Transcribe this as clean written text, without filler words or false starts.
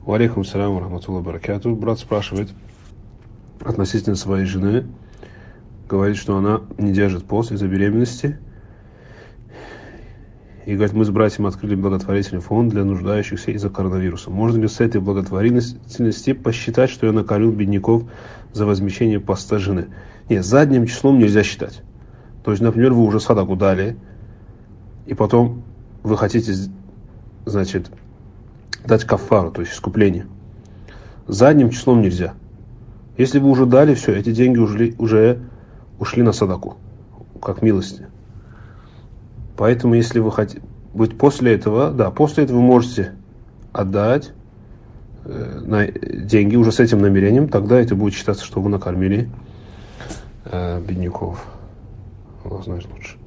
Валейкум салям рахматуллахи баракату. Брат спрашивает относительно своей жены. Говорит, что она не держит пост из-за беременности. И говорит, мы с братьями открыли благотворительный фонд для нуждающихся из-за коронавируса. Можно ли с этой благотворительности посчитать, что я накормил бедняков за возмещение поста жены? Нет, задним числом нельзя считать. То есть, например, вы уже садаку дали, и потом вы хотите, значит, дать кафару, то есть искупление. Задним числом нельзя. Если вы уже дали, все, эти деньги уже ушли на садаку, как милости. Поэтому, если вы хотите быть после этого, да, после этого вы можете отдать деньги уже с этим намерением, тогда это будет считаться, что вы накормили бедняков. Аллах знает лучше.